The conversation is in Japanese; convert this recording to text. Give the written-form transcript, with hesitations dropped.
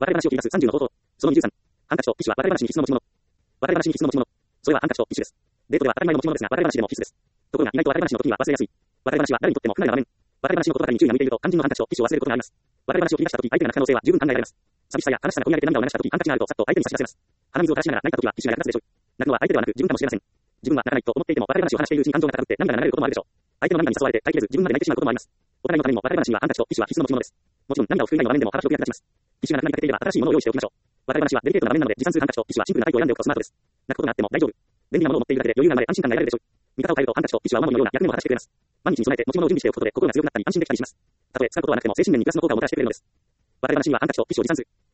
笑い話を切り出す30の方法。その23。ハンカチとティッシュは笑い話に必須の持ち物。笑い話に必須の持ち物。それはハンカチとティッシュです。デートでは当たり前の持ち物ですが、笑い話でも必須です。ところが、意外と笑い話の時には忘れやすい。笑い話は誰にとっても不慣れな場面。笑い話の言葉に注意が向いていると、肝心のハンカチとティッシュを忘れることがあります。笑い話を切り出した時、相手が泣く可能性は十分考えられます。寂しさや悲しさが込み上げて涙を流した時、ハンカチがあるとさっと相手に差し出せます。鼻水を垂らしながら泣いた時はティッシュが役立つでしょう。泣くのは相手ではなく自分かもしれません。自分は泣かないと思っていても笑い話を話しているうちに感情が高くて涙が流れることもあるでしょう。相手の涙に誘われて耐えきれず自分まで泣いてしまうこともあります。お互いのためにも笑い話にはハンカチとティッシュは必須の持ち物です。もちろん涙を拭く以外の場面でも幅広く役立ちます。ティッシュがなくなりかけていれば新しいものを用意しておきましょう。笑い話はデリケートな場面なので持参するハンカチとティッシュはシンプルなタイプを選んでおくとスマートです。泣くことがあっても大丈夫。便利なものを持っているだけで余裕が生まれ安心感が得られるでしょう。見方を変えるとハンカチとティッシュはお守りのような役目も果たしてくれます。万日に備えて持ち物を準備しておくことで心が強くなったり安心できたりします。たとえ使うことはなくても精神面にプラスの効果をもたらしてくれるのです。笑い話にはハンカチとティッシュを持参する。